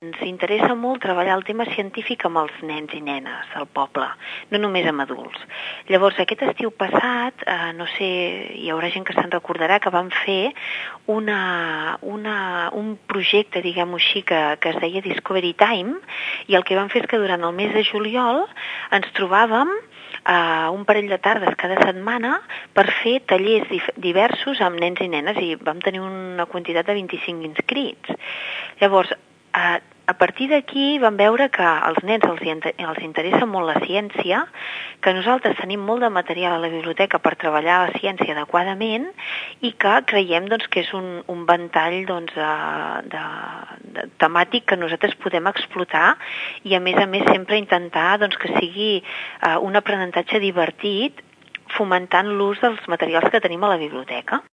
Ens interessa molt treballar el tema científic amb els nens i nenes del poble, no només amb adults. Llavors, aquest estiu passat, no sé, hi haurà gent que se'n recordarà que vam fer un projecte, diguem-ho així, que es deia Discovery Time, i el que vam fer és que durant el mes de juliol ens trobàvem un parell de tardes cada setmana per fer tallers diversos amb nens i nenes, i vam tenir una quantitat de 25 inscrits. Llavors, a partir d'aquí vam veure que als nens els interessa molt la ciència, que nosaltres tenim molt de material a la biblioteca per treballar la ciència adequadament i que creiem que és un ventall temàtic que nosaltres podem explotar i a més sempre intentar que sigui un aprenentatge divertit fomentant l'ús dels materials que tenim a la biblioteca.